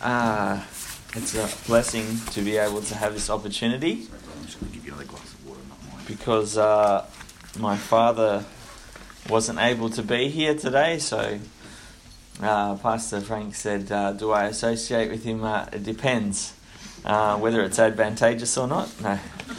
It's a blessing to be able to have this opportunity I'm just going to give you another glass of water, not mine. because my father wasn't able to be here today, so Pastor Frank said, do I associate with him? It depends whether it's advantageous or not. No.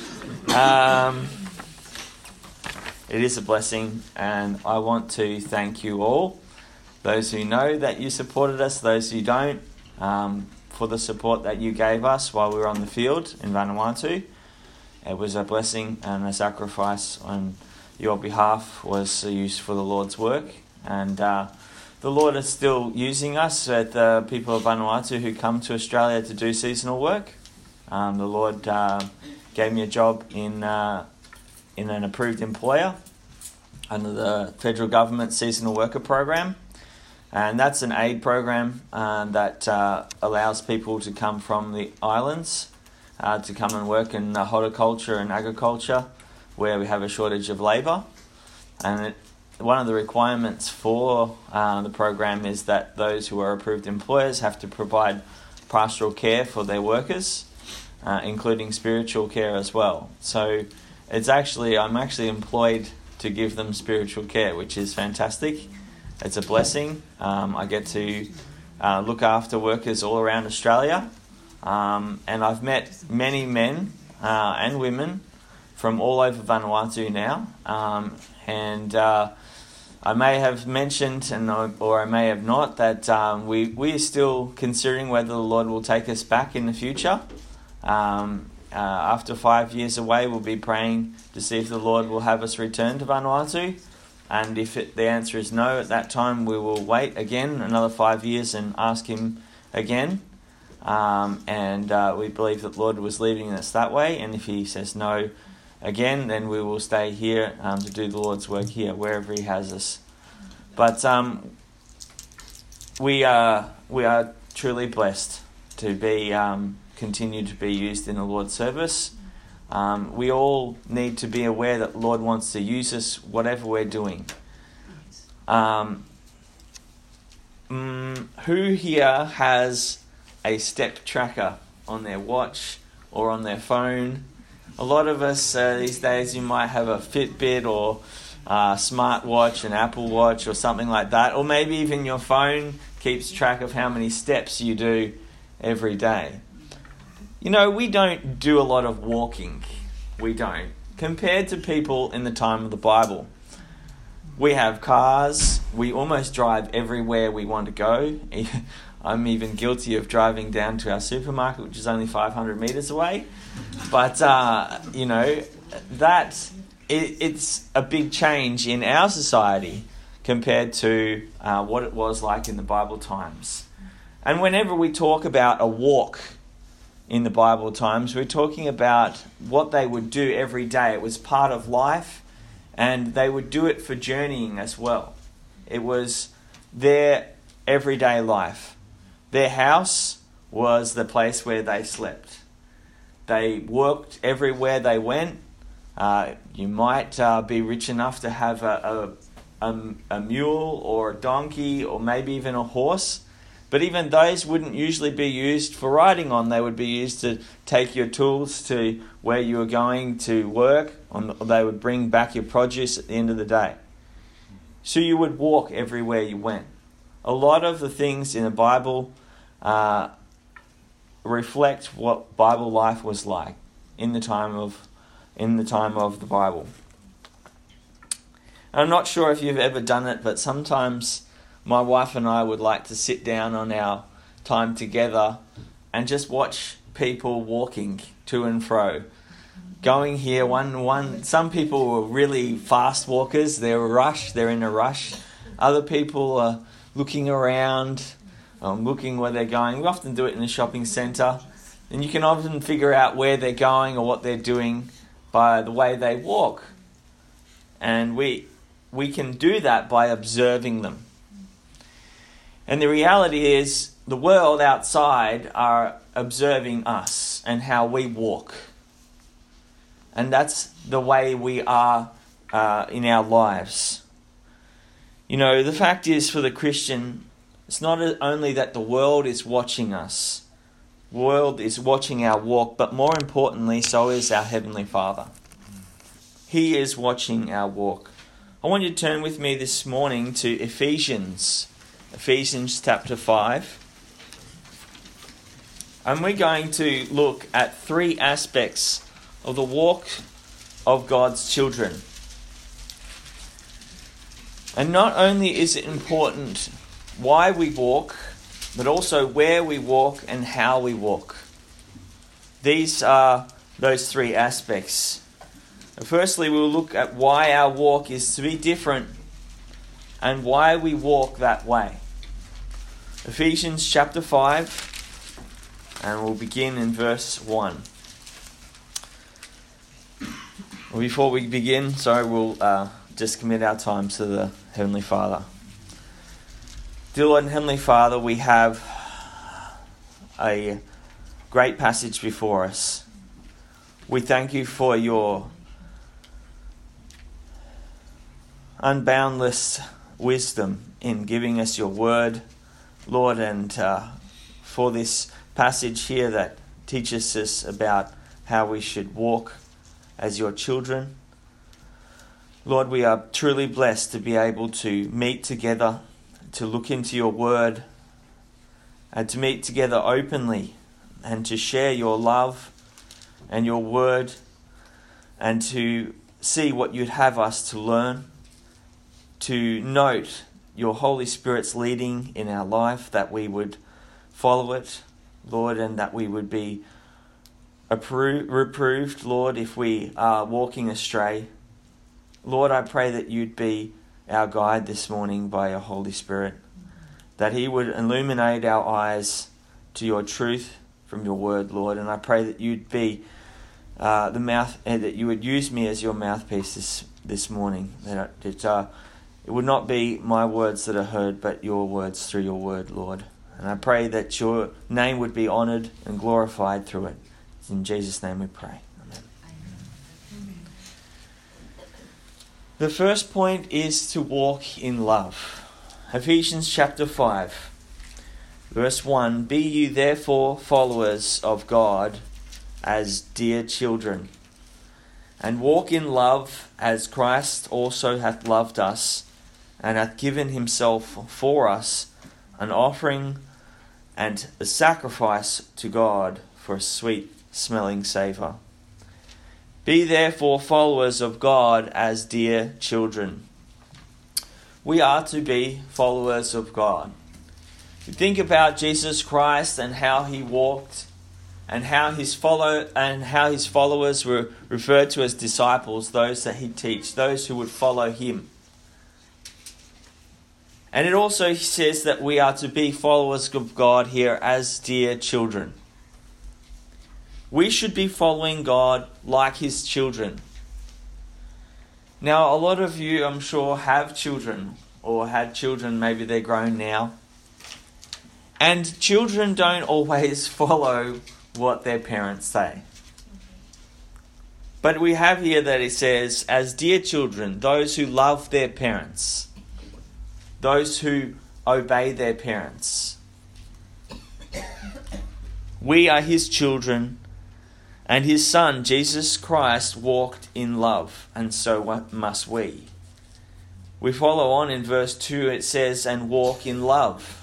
It is a blessing, and I want to thank you all, those who know that you supported us, those who don't, for the support that you gave us while we were on the field in Vanuatu. It was a blessing, and a sacrifice on your behalf was used for the Lord's work. And the Lord is still using us at the people of Vanuatu who come to Australia to do seasonal work. The Lord gave me a job in an approved employer under the federal government seasonal worker program. And that's an aid program that allows people to come from the islands to come and work in horticulture and agriculture where we have a shortage of labour. And one of the requirements for the program is that those who are approved employers have to provide pastoral care for their workers, including spiritual care as well. So I'm actually employed to give them spiritual care, which is fantastic. It's a blessing. I get to look after workers all around Australia. And I've met many men and women from all over Vanuatu now. And I may have mentioned, or I may have not, that we are still considering whether the Lord will take us back in the future. After 5 years away, we'll be praying to see if the Lord will have us return to Vanuatu. And if the answer is no, at that time we will wait again another 5 years and ask Him again. We believe that the Lord was leading us that way. And if He says no again, then we will stay here to do the Lord's work here, wherever He has us. But we are truly blessed to be continue to be used in the Lord's service. We all need to be aware that the Lord wants to use us whatever we're doing. Who here has a step tracker on their watch or on their phone? A lot of us these days, you might have a Fitbit or a smartwatch, an Apple Watch or something like that. Or maybe even your phone keeps track of how many steps you do every day. You know, we don't do a lot of walking. We don't. Compared to people in the time of the Bible. We have cars. We almost drive everywhere we want to go. I'm even guilty of driving down to our supermarket, which is only 500 metres away. But, it's a big change in our society compared to what it was like in the Bible times. And whenever we talk about a walk in the Bible times, we're talking about what they would do every day. It was part of life, and they would do it for journeying as well. It was their everyday life. Their house was the place where they slept. They worked everywhere they went. You might be rich enough to have a mule or a donkey or maybe even a horse. But even those wouldn't usually be used for riding on. They would be used to take your tools to where you were going to work. They would bring back your produce at the end of the day. So you would walk everywhere you went. A lot of the things in the Bible reflect what Bible life was like in the time of the Bible. I'm not sure if you've ever done it, but sometimes my wife and I would like to sit down on our time together and just watch people walking to and fro. Going here, some people are really fast walkers. They're in a rush. Other people are looking around, looking where they're going. We often do it in a shopping centre. And you can often figure out where they're going or what they're doing by the way they walk. And we can do that by observing them. And the reality is, the world outside are observing us and how we walk. And that's the way we are in our lives. You know, the fact is, for the Christian, It's not only that the world is watching us. The world is watching our walk, but more importantly, so is our Heavenly Father. He is watching our walk. I want you to turn with me this morning to Ephesians chapter 5. And we're going to look at 3 aspects of the walk of God's children. And not only is it important why we walk, but also where we walk and how we walk. These are those 3 aspects. Firstly, we'll look at why our walk is to be different and why we walk that way. Ephesians chapter 5, and we'll begin in verse 1. Before we begin, we'll just commit our time to the Heavenly Father. Dear Lord and Heavenly Father, we have a great passage before us. We thank you for your unboundless wisdom in giving us your word, Lord, and for this passage here that teaches us about how we should walk as your children. Lord, we are truly blessed to be able to meet together, to look into your word, and to meet together openly and to share your love and your word and to see what you'd have us to learn, to note your Holy Spirit's leading in our life, that we would follow it, Lord, and that we would be reproved, Lord, if we are walking astray. Lord, I pray that you'd be our guide this morning by your Holy Spirit, that he would illuminate our eyes to your truth from your word, Lord, and I pray that you'd be the mouth, and that you would use me as your mouthpiece this morning, that it would not be my words that are heard, but your words through your word, Lord. And I pray that your name would be honoured and glorified through it. In Jesus' name we pray. Amen. The first point is to walk in love. Ephesians chapter 5, verse 1. Be you therefore followers of God as dear children, and walk in love as Christ also hath loved us, and hath given himself for us, an offering and a sacrifice to God for a sweet smelling savour. Be therefore followers of God as dear children. We are to be followers of God. You think about Jesus Christ and how he walked, and how his followers were referred to as disciples, those that he teach, those who would follow him. And it also says that we are to be followers of God here as dear children. We should be following God like his children. Now, a lot of you, I'm sure, have children or had children. Maybe they're grown now. And children don't always follow what their parents say. But we have here that it says, as dear children, those who love their parents, those who obey their parents. We are his children, and his Son, Jesus Christ, walked in love, and so must we. We follow on in verse 2, it says, and walk in love.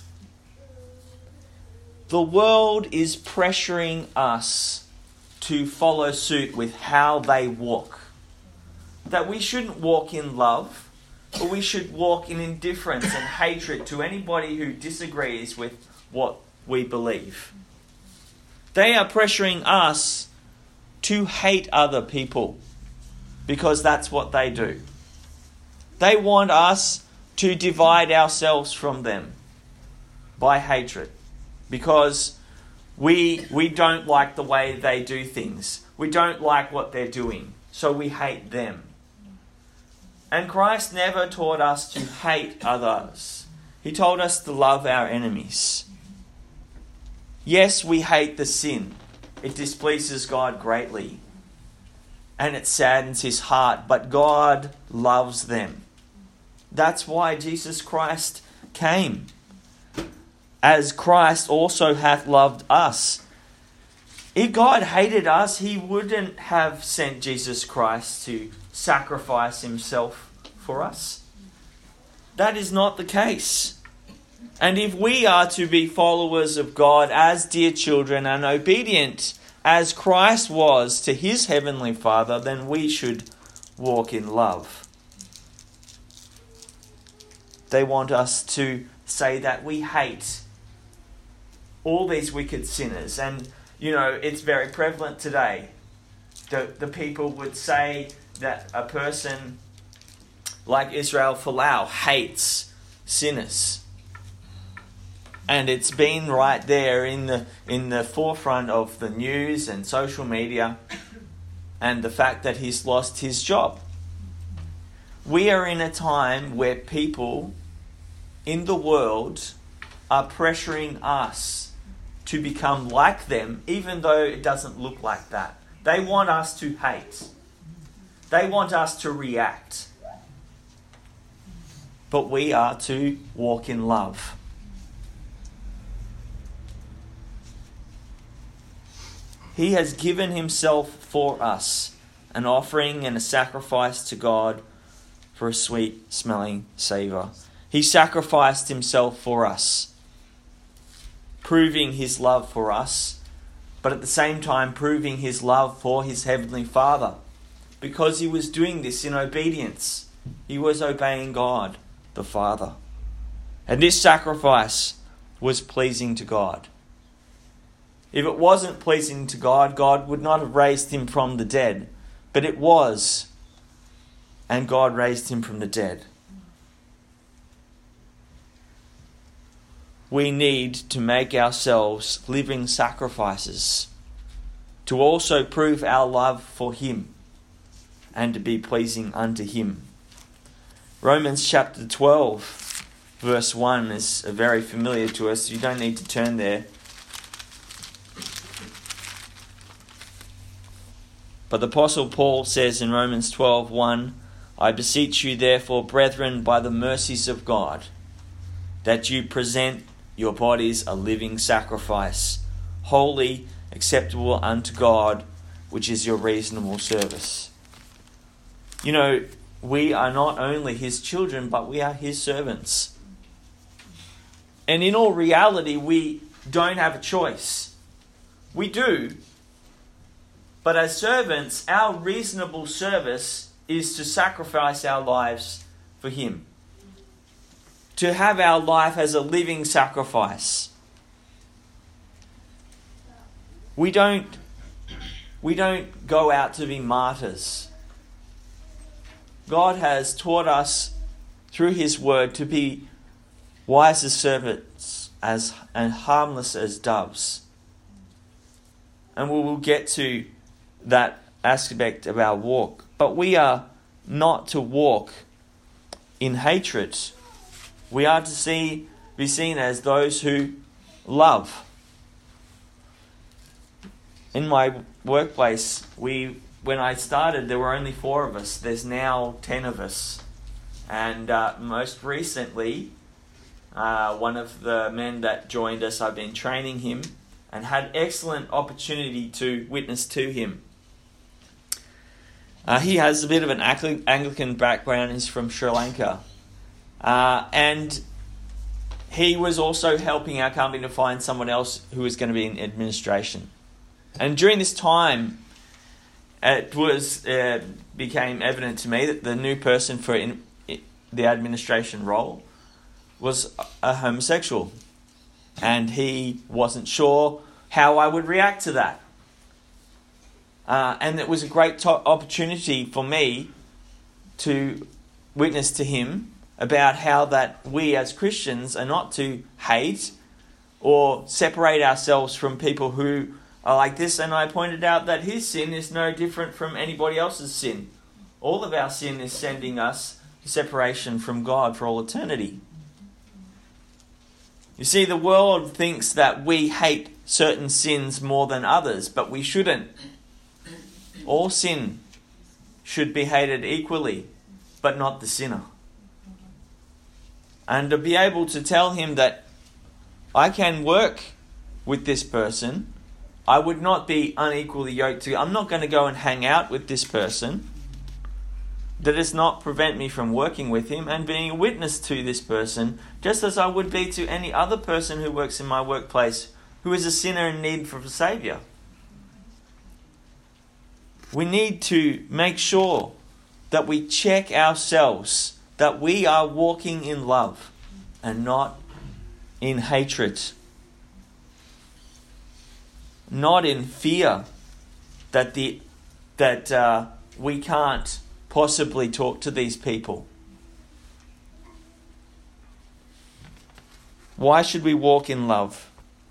The world is pressuring us to follow suit with how they walk. That we shouldn't walk in love, but we should walk in indifference and hatred to anybody who disagrees with what we believe. They are pressuring us to hate other people because that's what they do. They want us to divide ourselves from them by hatred because we don't like the way they do things. We don't like what they're doing, so we hate them. And Christ never taught us to hate others. He told us to love our enemies. Yes, we hate the sin. It displeases God greatly. And it saddens his heart. But God loves them. That's why Jesus Christ came. as Christ also hath loved us. If God hated us, he wouldn't have sent Jesus Christ to sacrifice himself for us. That is not the case. And if we are to be followers of God as dear children and obedient as Christ was to his heavenly Father, then we should walk in love. They want us to say that we hate all these wicked sinners. And, it's very prevalent today. The people would say that a person like Israel Folau hates sinners. And it's been right there in the forefront of the news and social media, and the fact that he's lost his job. We are in a time where people in the world are pressuring us to become like them, even though it doesn't look like that. They want us to hate. They want us to react. But we are to walk in love. He has given himself for us, an offering and a sacrifice to God for a sweet-smelling savour. He sacrificed himself for us, proving his love for us, but at the same time proving his love for his heavenly Father, because he was doing this in obedience. He was obeying God, the Father. And this sacrifice was pleasing to God. If it wasn't pleasing to God, God would not have raised him from the dead. But it was. And God raised him from the dead. We need to make ourselves living sacrifices to also prove our love for him and to be pleasing unto him. Romans chapter 12, verse 1 is very familiar to us. You don't need to turn there. But the Apostle Paul says in Romans 12:1, I beseech you therefore, brethren, by the mercies of God, that you present your bodies a living sacrifice, holy, acceptable unto God, which is your reasonable service. We are not only his children, but we are his servants. And in all reality, we don't have a choice. We do. But as servants, our reasonable service is to sacrifice our lives for him. To have our life as a living sacrifice. We don't go out to be martyrs. God has taught us through his word to be wise as serpents and harmless as doves. And we will get to that aspect of our walk. But we are not to walk in hatred. We are to be seen as those who love. In my workplace, when I started, there were only 4 of us. There's now 10 of us. And most recently, one of the men that joined us, I've been training him and had excellent opportunity to witness to him. He has a bit of an Anglican background. He's from Sri Lanka. And he was also helping our company to find someone else who was going to be in administration. And during this time, it became evident to me that the new person for the administration role was a homosexual. And he wasn't sure how I would react to that. And it was a great opportunity for me to witness to him about how that we as Christians are not to hate or separate ourselves from people who are like this. And I pointed out that his sin is no different from anybody else's sin. All of our sin is sending us to separation from God for all eternity. You see, the world thinks that we hate certain sins more than others, but we shouldn't. All sin should be hated equally, but not the sinner. And to be able to tell him that I can work with this person. I would not be unequally yoked to. I'm not going to go and hang out with this person. That does not prevent me from working with him and being a witness to this person, just as I would be to any other person who works in my workplace who is a sinner in need for a Saviour. We need to make sure that we check ourselves, that we are walking in love and not in hatred, not in fear that we can't possibly talk to these people. Why should we walk in love?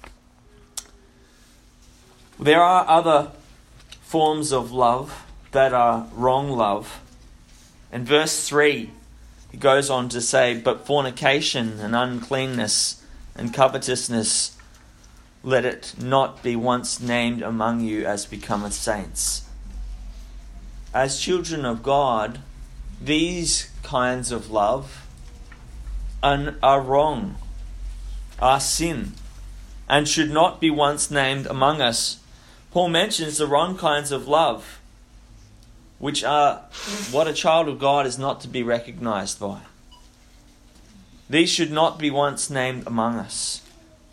There are other forms of love that are wrong love. In verse 3, he goes on to say, but fornication and uncleanness and covetousness, let it not be once named among you as becometh saints. As children of God, these kinds of love are wrong, are sin, and should not be once named among us. Paul mentions the wrong kinds of love, which are what a child of God is not to be recognized by. These should not be once named among us.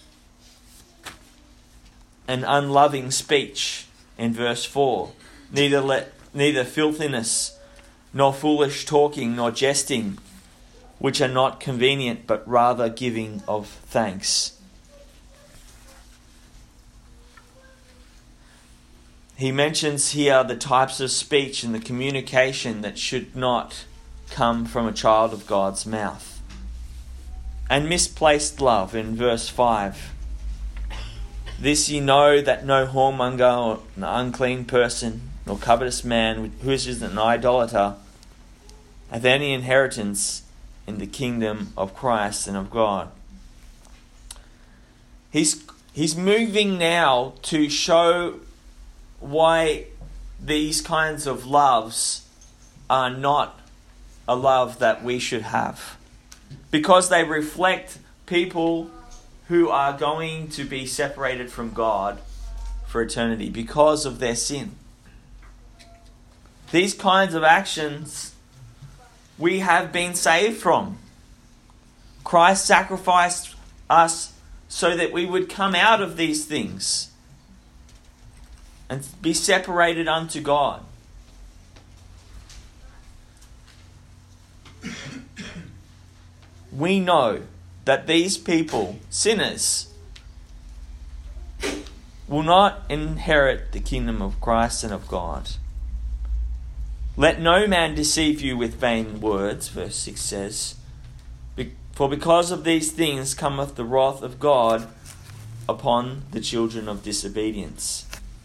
An unloving speech in verse 4. Neither filthiness, nor foolish talking, nor jesting, which are not convenient, but rather giving of thanks. He mentions here the types of speech and the communication that should not come from a child of God's mouth. And misplaced love in verse 5. This ye know, that no whoremonger or an unclean person, nor covetous man who is an idolater, hath any inheritance in the kingdom of Christ and of God. He's moving now to show why these kinds of loves are not a love that we should have. Because they reflect people who are going to be separated from God for eternity because of their sin. These kinds of actions we have been saved from. Christ sacrificed us so that we would come out of these things and be separated unto God. We know that these people, sinners, will not inherit the kingdom of Christ and of God. Let no man deceive you with vain words, verse 6 says. For because of these things cometh the wrath of God upon the children of disobedience.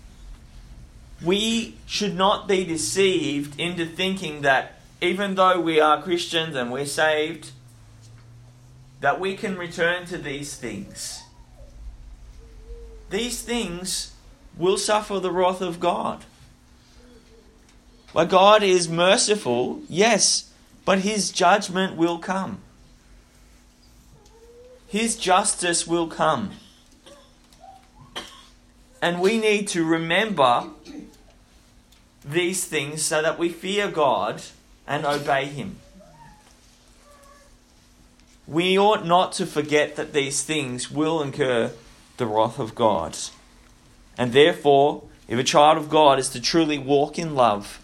We should not be deceived into thinking that even though we are Christians and we're saved, that we can return to these things. These things will suffer the wrath of God. Well, God is merciful, yes, but His judgment will come. His justice will come. And we need to remember these things so that we fear God and obey Him. We ought not to forget that these things will incur the wrath of God. And therefore, if a child of God is to truly walk in love,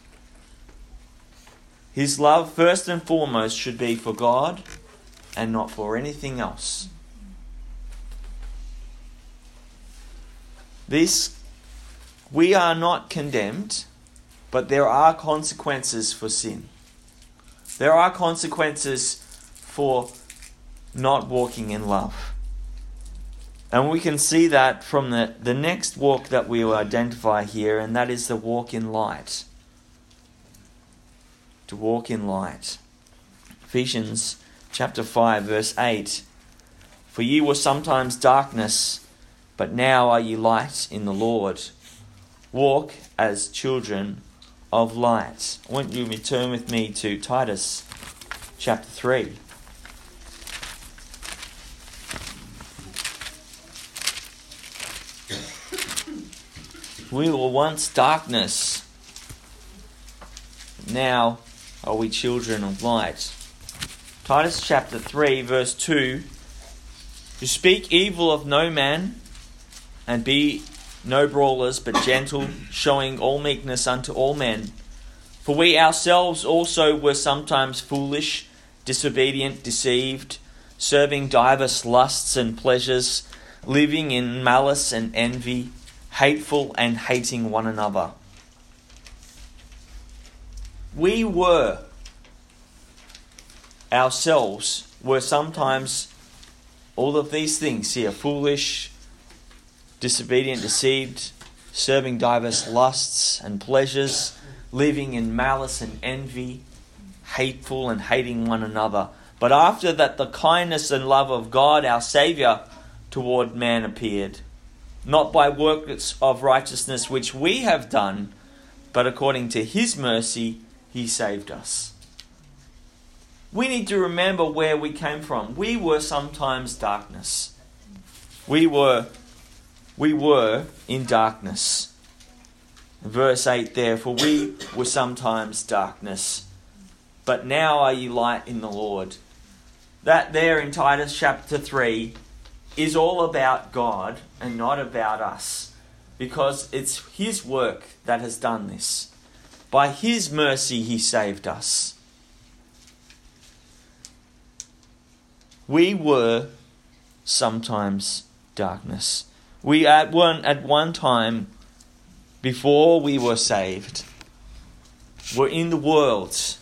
his love first and foremost should be for God and not for anything else. We are not condemned, but there are consequences for sin. There are consequences for not walking in love. And we can see that from the next walk that we will identify here, and that is the walk in light. To walk in light. Ephesians chapter 5 verse 8. For ye were sometimes darkness, but now are ye light in the Lord. Walk as children of light. I want you to turn with me to Titus chapter 3. We were once darkness. Now are we children of light. Titus chapter 3 verse 2. To speak evil of no man, and be no brawlers, but gentle, showing all meekness unto all men. For we ourselves also were sometimes foolish, disobedient, deceived, serving divers lusts and pleasures, living in malice and envy, hateful and hating one another. We ourselves were sometimes all of these things here: foolish, disobedient, deceived, serving diverse lusts and pleasures, living in malice and envy, hateful and hating one another. But after that, the kindness and love of God, our Saviour, toward man appeared, not by works of righteousness which we have done, but according to His mercy, He saved us. We need to remember where we came from. We were sometimes darkness. We were in darkness. Verse 8 there, for we were sometimes darkness, but now are ye light in the Lord. That there in Titus chapter 3 is all about God and not about us, because it's His work that has done this. By His mercy He saved us. We were sometimes darkness. We at one time, before we were saved, were in the world.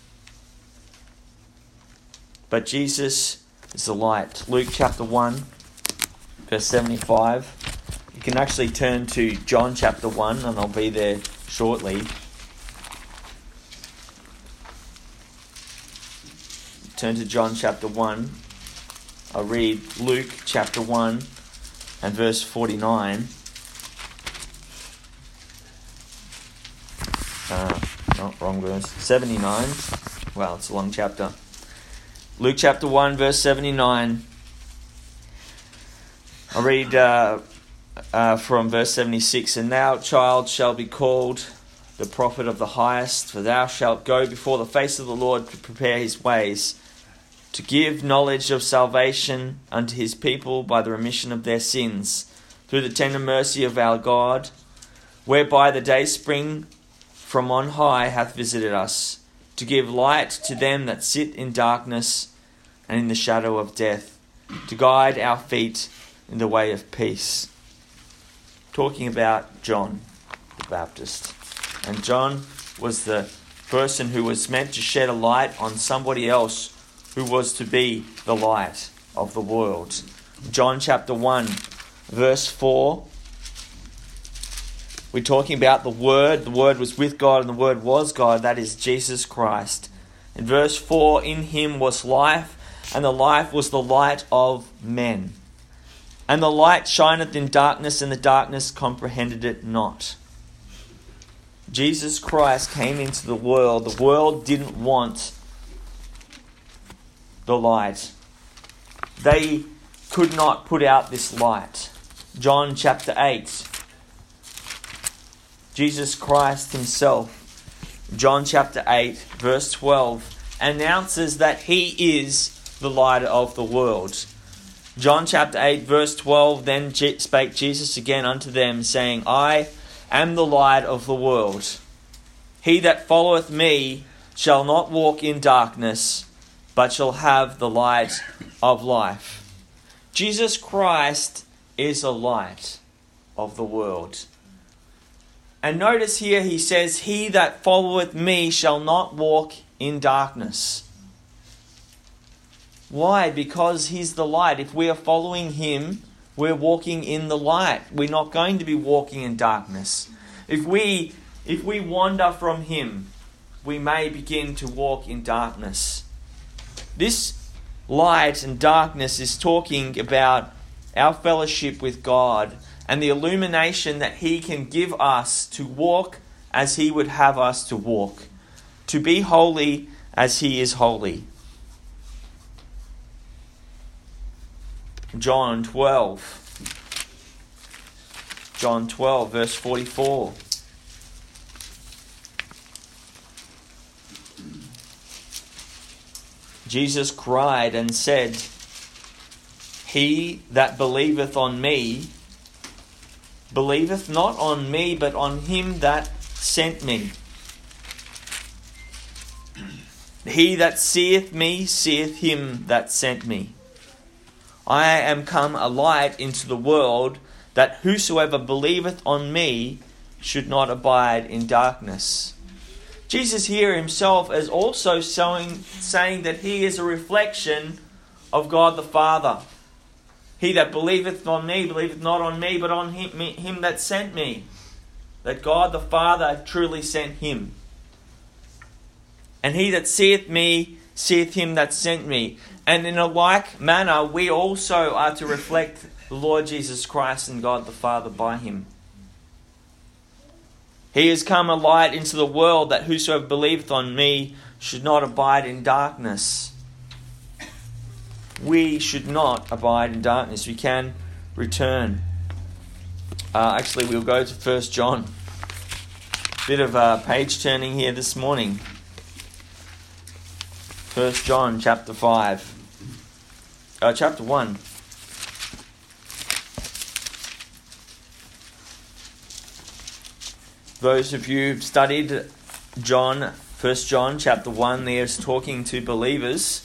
But Jesus is the light. Luke chapter 1, verse 75. You can actually turn to John chapter 1, and I'll be there shortly. Turn to John chapter 1. I'll read Luke chapter 1 and verse 49. Wrong verse. 79. Well, it's a long chapter. Luke chapter 1 verse 79. I'll read from verse 76. And thou, child, shall be called the prophet of the highest, for thou shalt go before the face of the Lord to prepare His ways, to give knowledge of salvation unto His people by the remission of their sins, through the tender mercy of our God, whereby the day spring from on high hath visited us, to give light to them that sit in darkness and in the shadow of death, to guide our feet in the way of peace. Talking about John the Baptist. And John was the person who was meant to shed a light on somebody else who was to be the light of the world. John chapter 1, verse 4. We're talking about the Word. The Word was with God and the Word was God. That is Jesus Christ. In verse 4, in Him was life, and the life was the light of men. And the light shineth in darkness, and the darkness comprehended it not. Jesus Christ came into the world. The world didn't want the light. They could not put out this light. John chapter 8. Jesus Christ Himself, John chapter 8, verse 12, announces that He is the light of the world. John chapter 8, verse 12, then spake Jesus again unto them, saying, I am the light of the world. He that followeth me shall not walk in darkness, but shall have the light of life. Jesus Christ is a light of the world. And notice here He says, He that followeth me shall not walk in darkness. Why? Because He's the light. If we are following Him, we're walking in the light. We're not going to be walking in darkness. If we wander from Him, we may begin to walk in darkness. This light and darkness is talking about our fellowship with God and the illumination that He can give us to walk as He would have us to walk, to be holy as He is holy. John 12. John 12, verse 44. Jesus cried and said, "He that believeth on me, believeth not on me, but on him that sent me. He that seeth me, seeth him that sent me. I am come a light into the world, that whosoever believeth on me should not abide in darkness." Jesus here himself is also saying that he is a reflection of God the Father. He that believeth on me, believeth not on me, but on him that sent me. That God the Father truly sent him. And he that seeth me, seeth him that sent me. And in a like manner, we also are to reflect the Lord Jesus Christ and God the Father by him. He is come a light into the world, that whosoever believeth on me should not abide in darkness. We should not abide in darkness. We can return. Actually, we'll go to 1 John. Bit of page turning here this morning. 1 John chapter 1. Those of you who've studied John, 1 John chapter 1, there's talking to believers.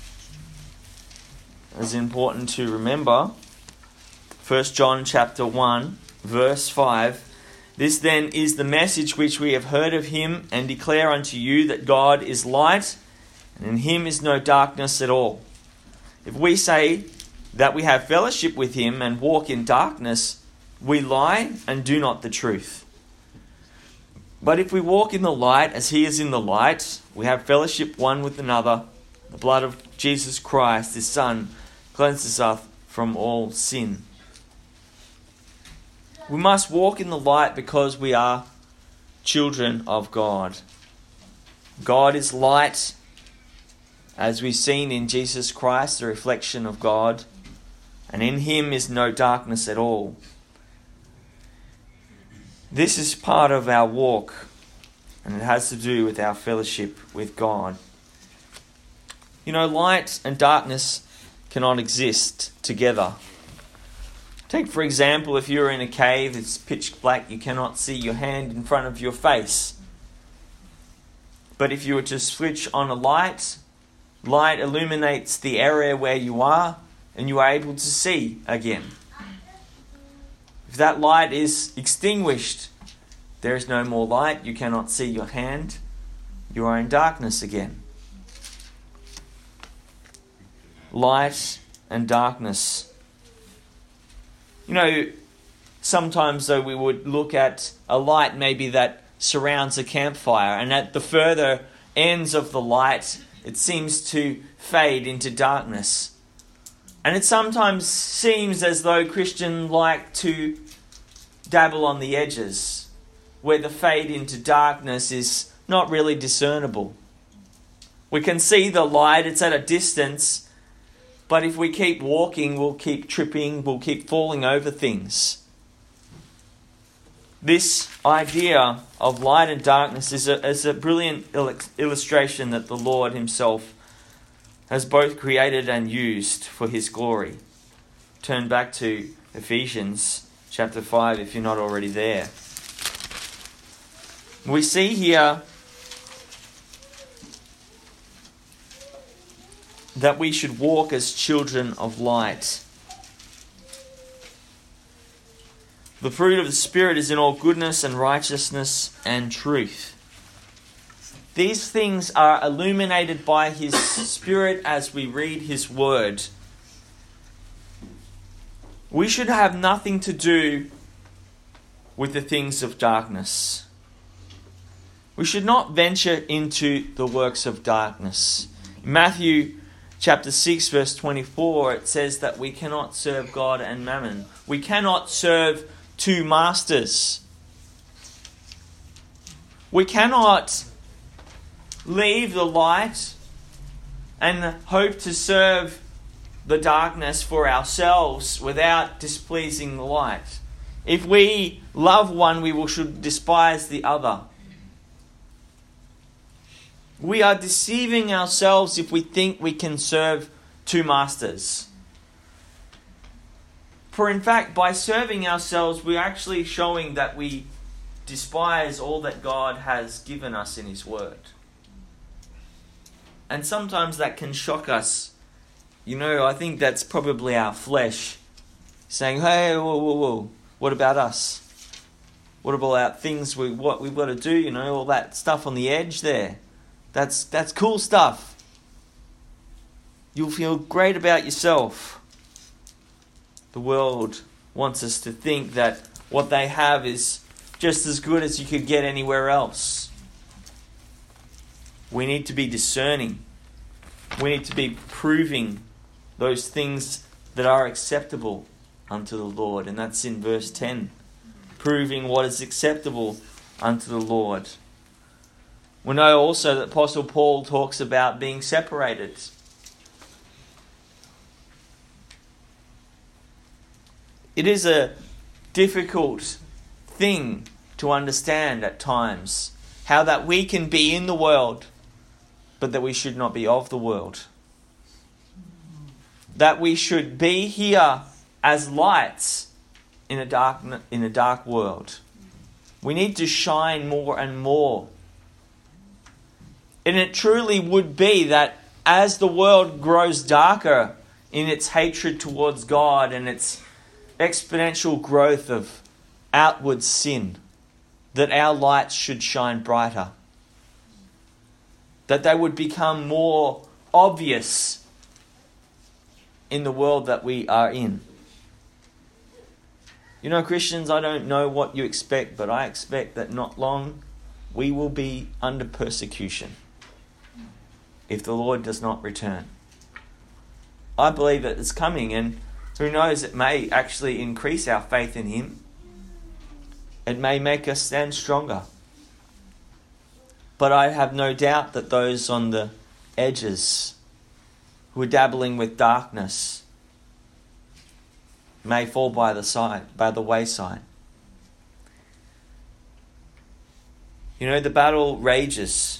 It's important to remember. 1 John chapter 1, verse 5. "This then is the message which we have heard of him, and declare unto you, that God is light, and in him is no darkness at all. If we say that we have fellowship with him and walk in darkness, we lie and do not the truth. But if we walk in the light as he is in the light, we have fellowship one with another. The blood of Jesus Christ, his Son, cleanses us from all sin." We must walk in the light because we are children of God. God is light, as we've seen in Jesus Christ, the reflection of God, and in him is no darkness at all. This is part of our walk, and it has to do with our fellowship with God. You know, light and darkness cannot exist together. Take, for example, if you're in a cave, it's pitch black, you cannot see your hand in front of your face. But if you were to switch on a light illuminates the area where you are, and you are able to see again. If that light is extinguished, there is no more light, you cannot see your hand, you are in darkness again. Light and darkness. You know, sometimes though we would look at a light maybe that surrounds a campfire, and at the further ends of the light, it seems to fade into darkness. And it sometimes seems as though Christians like to dabble on the edges, where the fade into darkness is not really discernible. We can see the light, it's at a distance, but if we keep walking, we'll keep tripping, we'll keep falling over things. This idea of light and darkness is a brilliant illustration that the Lord himself has both created and used for his glory. Turn back to Ephesians chapter 5 if you're not already there. We see here that we should walk as children of light. The fruit of the Spirit is in all goodness and righteousness and truth. These things are illuminated by his Spirit as we read his word. We should have nothing to do with the things of darkness. We should not venture into the works of darkness. In Matthew chapter 6 verse 24, it says that we cannot serve God and mammon. We cannot serve two masters. We cannot leave the light and hope to serve the darkness for ourselves without displeasing the light. If we love one, we should despise the other. We are deceiving ourselves if we think we can serve two masters. For in fact, by serving ourselves, we're actually showing that we despise all that God has given us in His Word. And sometimes that can shock us. I think that's probably our flesh saying, hey, whoa, what about us? What about things what we've got to do, all that stuff on the edge there. That's cool stuff. You'll feel great about yourself. The world wants us to think that what they have is just as good as you could get anywhere else. We need to be discerning. We need to be proving those things that are acceptable unto the Lord. And that's in verse 10. Proving what is acceptable unto the Lord. We know also that Apostle Paul talks about being separated. It is a difficult thing to understand at times, how that we can be in the world, but that we should not be of the world. That we should be here as lights in a dark world. We need to shine more and more. And it truly would be that as the world grows darker in its hatred towards God and its exponential growth of outward sin, that our lights should shine brighter. That they would become more obvious in the world that we are in. Christians, I don't know what you expect, but I expect that not long we will be under persecution if the Lord does not return. I believe that it's coming, and who knows, it may actually increase our faith in Him. It may make us stand stronger. But I have no doubt that those on the edges who are dabbling with darkness may fall by the wayside. The battle rages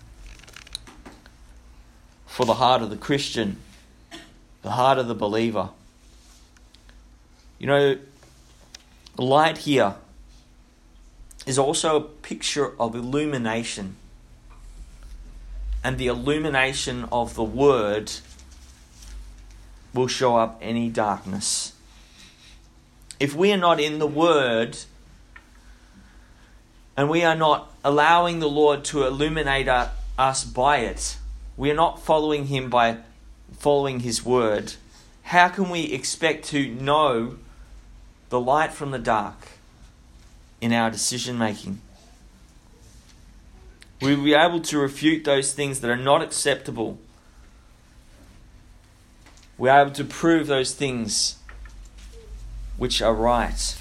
for the heart of the Christian, the heart of the believer. The light here is also a picture of illumination. And the illumination of the Word will show up any darkness. If we are not in the Word, and we are not allowing the Lord to illuminate us by it, we are not following Him by following His Word, how can we expect to know the light from the dark in our decision making? We will be able to refute those things that are not acceptable. We are able to prove those things which are right.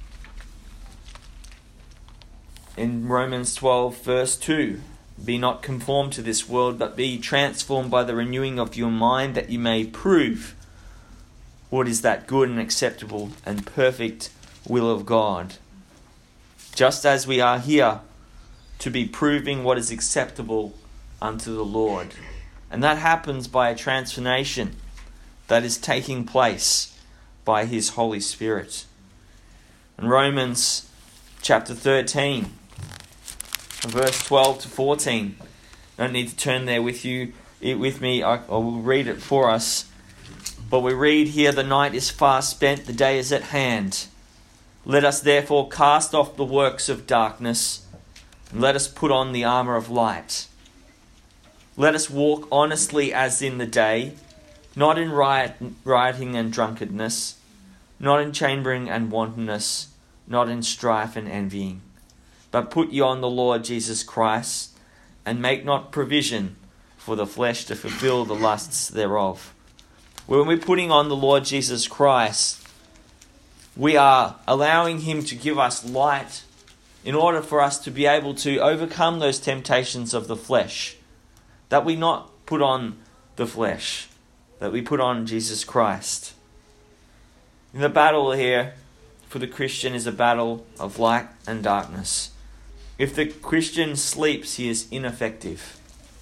In Romans 12 verse 2, be not conformed to this world, but be transformed by the renewing of your mind, that you may prove what is that good and acceptable and perfect will of God. Just as we are here to be proving what is acceptable unto the Lord. And that happens by a transformation that is taking place by His Holy Spirit. In Romans chapter 13, verse 12 to 14. I don't need to turn there with me. I will read it for us. But we read here, the night is fast spent, the day is at hand. Let us therefore cast off the works of darkness, and let us put on the armour of light. Let us walk honestly as in the day, not in rioting and drunkenness, not in chambering and wantonness, not in strife and envying. But put ye on the Lord Jesus Christ, and make not provision for the flesh to fulfill the lusts thereof. When we're putting on the Lord Jesus Christ, we are allowing Him to give us light in order for us to be able to overcome those temptations of the flesh. That we not put on the flesh, that we put on Jesus Christ. In the battle here for the Christian is a battle of light and darkness. If the Christian sleeps, he is ineffective.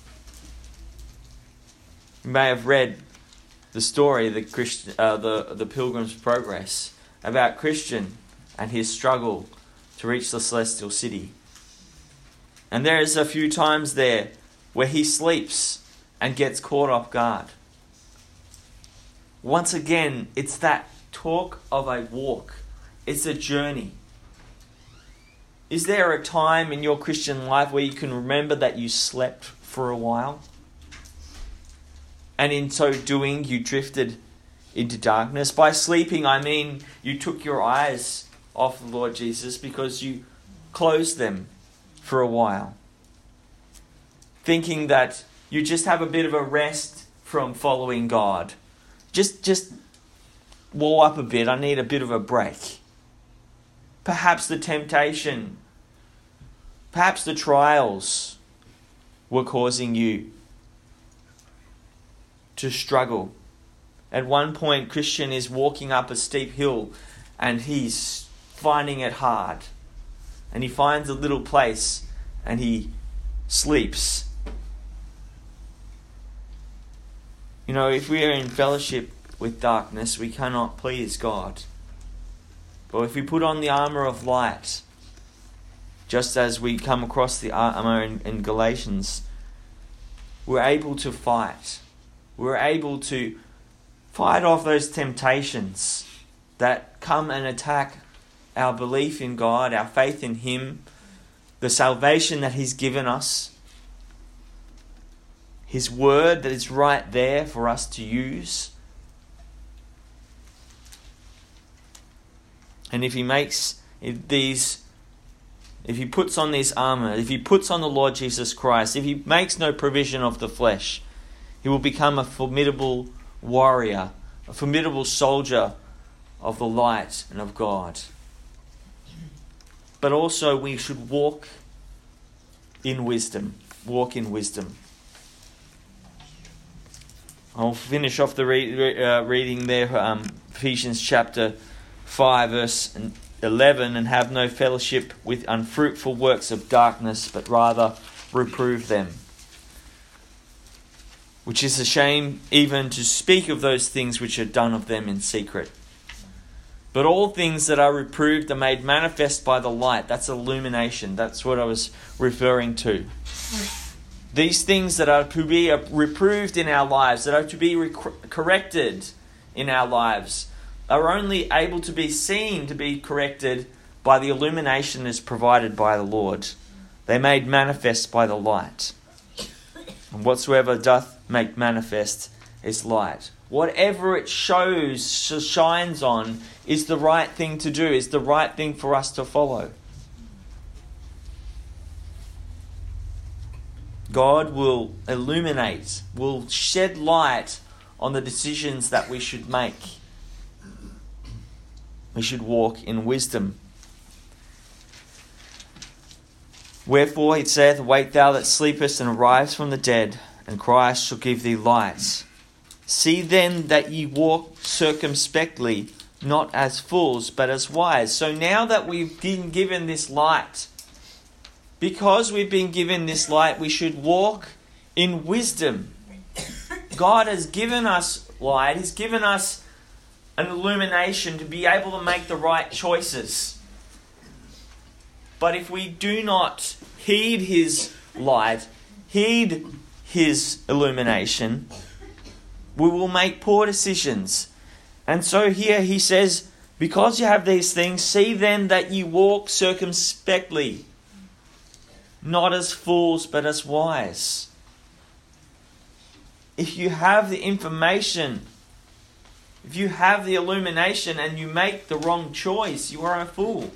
You may have read the story, the Pilgrim's Progress, about Christian and his struggle to reach the celestial city. And there is a few times there where he sleeps and gets caught off guard. Once again, it's that talk of a walk. It's a journey. Is there a time in your Christian life where you can remember that you slept for a while? And in so doing, you drifted into darkness? By sleeping, I mean you took your eyes off the Lord Jesus because you closed them for a while, thinking that you just have a bit of a rest from following God. Just wall up a bit. I need a bit of a break. Perhaps the temptation, perhaps the trials were causing you to struggle. At one point, Christian is walking up a steep hill and he's finding it hard. And he finds a little place and he sleeps. You know, if we are in fellowship with darkness, we cannot please God. But if we put on the armour of light, just as we come across the armour in Galatians, we're able to fight. We're able to fight off those temptations that come and attack our belief in God, our faith in Him, the salvation that He's given us, His word that is right there for us to use. And if He makes these, if He puts on this armour, if He puts on the Lord Jesus Christ, if He makes no provision of the flesh, He will become a formidable warrior, a formidable soldier of the light and of God. But also we should walk in wisdom. Walk in wisdom. I'll finish off the reading there, Ephesians chapter 5 verse 11, and have no fellowship with unfruitful works of darkness, but rather reprove them. Which is a shame even to speak of those things which are done of them in secret. But all things that are reproved are made manifest by the light. That's illumination. That's what I was referring to. These things that are to be reproved in our lives, that are to be corrected in our lives, are only able to be seen, to be corrected by the illumination that is provided by the Lord. They're made manifest by the light. And whatsoever doth make manifest is light. Whatever it shows, shines on, is the right thing to do, is the right thing for us to follow. God will illuminate, will shed light on the decisions that we should make. We should walk in wisdom. Wherefore it saith, Awake thou that sleepest, and arise from the dead, and Christ shall give thee light. See then that ye walk circumspectly, not as fools, but as wise. So now that we've been given this light, because we've been given this light, we should walk in wisdom. God has given us light. He's given us an illumination to be able to make the right choices. But if we do not heed His light, heed His illumination, we will make poor decisions. And so here He says, because you have these things, see then that you walk circumspectly, not as fools, but as wise. If you have the information, if you have the illumination and you make the wrong choice, you are a fool.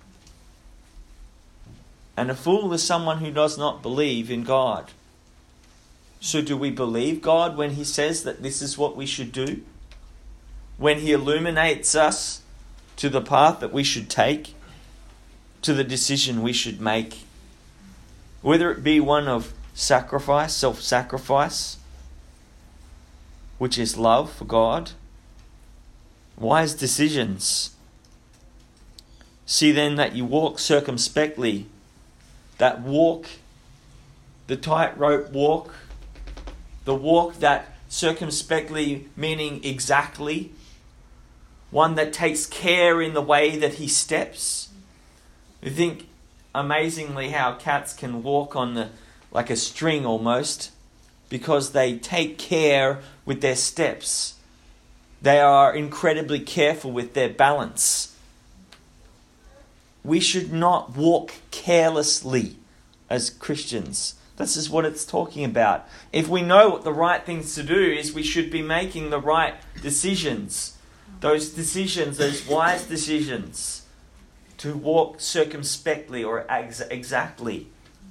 And a fool is someone who does not believe in God. So do we believe God when He says that this is what we should do? When He illuminates us to the path that we should take, to the decision we should make, whether it be one of sacrifice, self-sacrifice, which is love for God, wise decisions, See then that you walk circumspectly, that walk, the tightrope walk, the walk that circumspectly meaning exactly, one that takes care in the way that he steps. We think amazingly how cats can walk on like a string almost, because they take care with their steps. They are incredibly careful with their balance. We should not walk carelessly as Christians. This is what it's talking about. If we know what the right things to do is, we should be making the right decisions. Those decisions, those wise decisions, to walk circumspectly or exactly.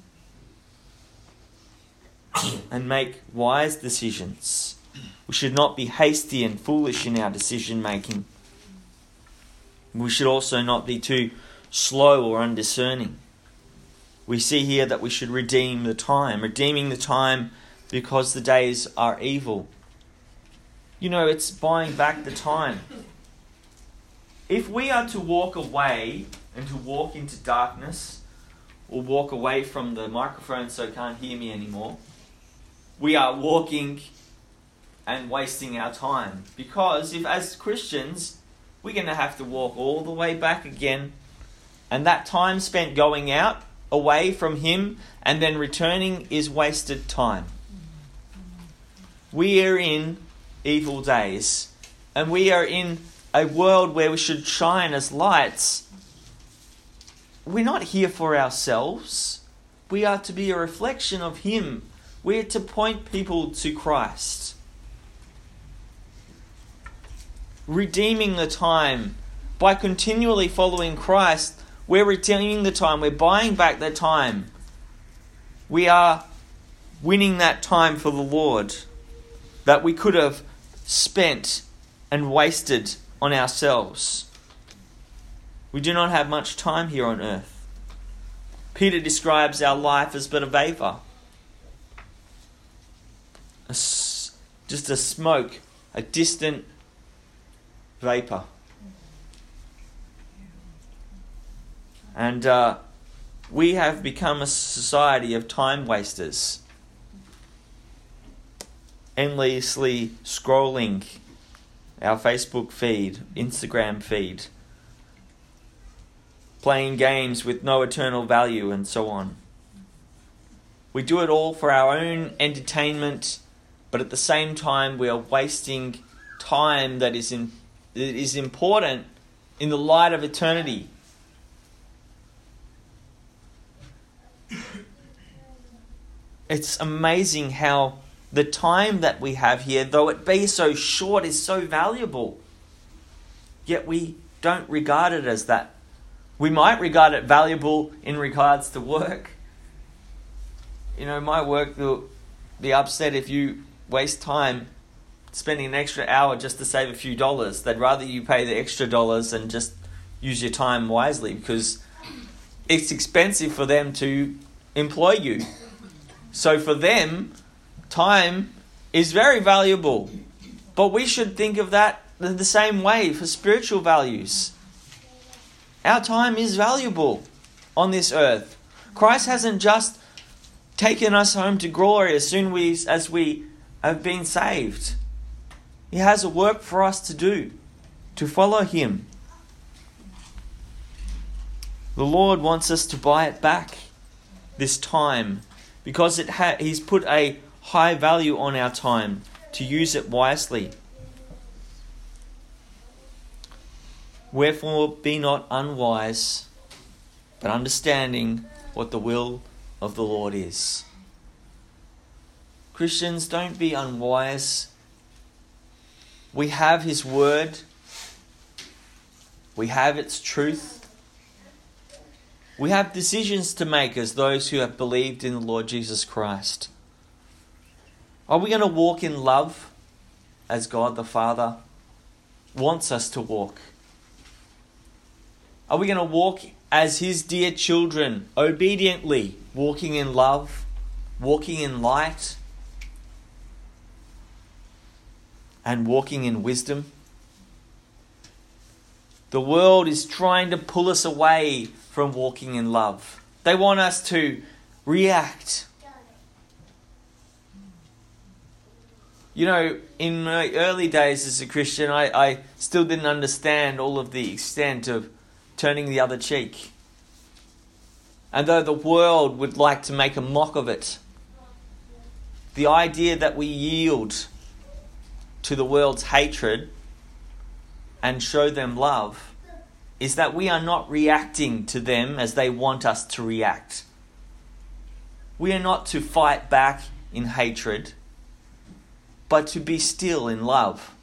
And make wise decisions. We should not be hasty and foolish in our decision making. We should also not be too slow or undiscerning. We see here that we should redeem the time. Redeeming the time because the days are evil. You know, it's buying back the time. If we are to walk away and to walk into darkness, or walk away from the microphone so it can't hear me anymore, we are walking and wasting our time. Because if as Christians, we're going to have to walk all the way back again, and that time spent going out away from Him and then returning is wasted time. We are in evil days, and we are in a world where we should shine as lights. We're not here for ourselves. We are to be a reflection of Him. We are to point people to Christ. Redeeming the time. By continually following Christ, we're redeeming the time. We're buying back the time. We are winning that time for the Lord that we could have spent and wasted on ourselves. We do not have much time here on earth. Peter describes our life as but a vapor. Just a smoke, a distant vapor. And we have become a society of time wasters. Endlessly scrolling our Facebook feed, Instagram feed. Playing games with no eternal value and so on. We do it all for our own entertainment, but at the same time we are wasting time that is important in the light of eternity. It's amazing how the time that we have here, though it be so short, is so valuable. Yet we don't regard it as that. We might regard it valuable in regards to work. You know, my work will be upset if you waste time spending an extra hour just to save a few dollars. They'd rather you pay the extra dollars and just use your time wisely, because it's expensive for them to employ you. So for them, time is very valuable. But we should think of that the same way for spiritual values. Our time is valuable on this earth. Christ hasn't just taken us home to glory as soon as we have been saved. He has a work for us to do, to follow Him. The Lord wants us to buy it back, this time, because He's put a high value on our time, to use it wisely. Wherefore be not unwise, but understanding what the will of the Lord is. Christians, don't be unwise. We have His word. We have its truth. We have decisions to make as those who have believed in the Lord Jesus Christ. Are we going to walk in love as God the Father wants us to walk? Are we going to walk as His dear children, obediently, walking in love, walking in light, and walking in wisdom? The world is trying to pull us away from walking in love. They want us to react. You know, in my early days as a Christian, I still didn't understand all of the extent of turning the other cheek. And though the world would like to make a mock of it, the idea that we yield to the world's hatred and show them love is that we are not reacting to them as they want us to react. We are not to fight back in hatred, but to be still in love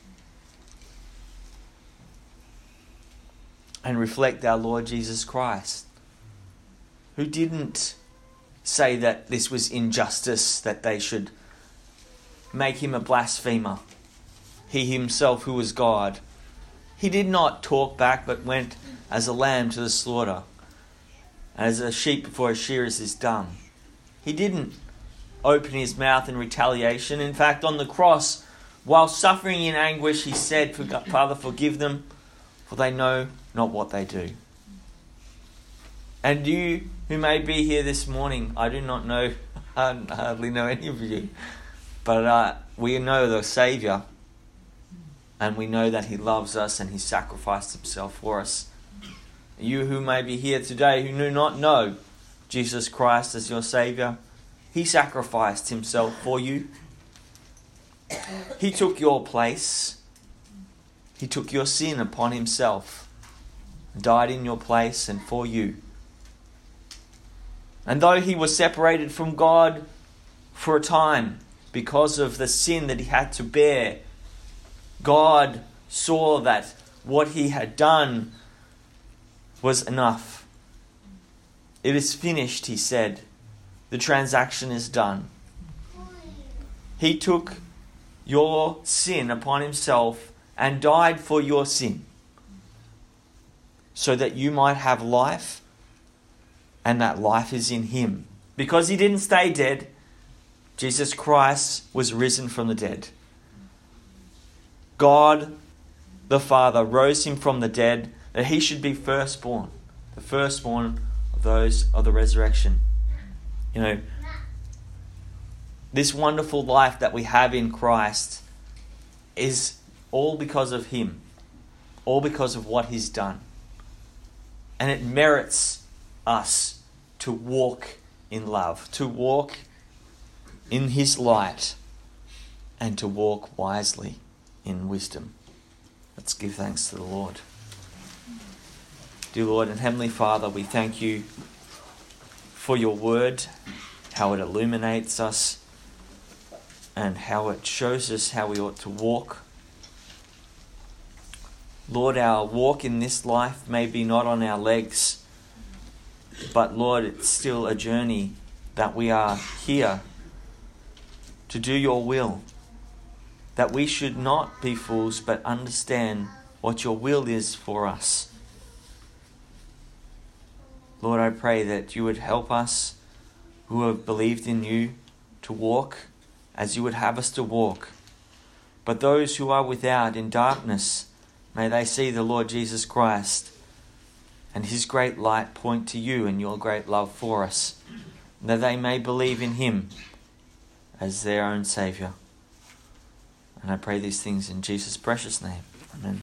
and reflect our Lord Jesus Christ, who didn't say that this was injustice, that they should make him a blasphemer. He himself, who was God, he did not talk back, but went as a lamb to the slaughter, as a sheep before a shearers is dumb. He didn't open his mouth in retaliation. In fact, on the cross, while suffering in anguish, he said, "Father, forgive them, for they know not what they do." And you who may be here this morning, I do not know, I hardly know any of you, but we know the Saviour, and we know that he loves us and he sacrificed himself for us. You who may be here today who do not know Jesus Christ as your Saviour, he sacrificed himself for you. He took your place. He took your sin upon himself, died in your place and for you. And though he was separated from God for a time because of the sin that he had to bear, God saw that what he had done was enough. It is finished, he said. The transaction is done. He took your sin upon himself and died for your sin, so that you might have life, and that life is in him. Because he didn't stay dead, Jesus Christ was risen from the dead. God the Father rose him from the dead, that he should be firstborn, the firstborn of those of the resurrection. You know, this wonderful life that we have in Christ is all because of him, all because of what he's done. And it merits us to walk in love, to walk in his light, and to walk wisely in wisdom. Let's give thanks to the Lord. Dear Lord and Heavenly Father, we thank you for your word, how it illuminates us and how it shows us how we ought to walk. Lord, our walk in this life may be not on our legs, but Lord, it's still a journey that we are here to do your will. That we should not be fools, but understand what your will is for us. Lord, I pray that you would help us who have believed in you to walk as you would have us to walk. But those who are without in darkness, may they see the Lord Jesus Christ and his great light point to you and your great love for us, and that they may believe in him as their own Saviour. And I pray these things in Jesus' precious name. Amen.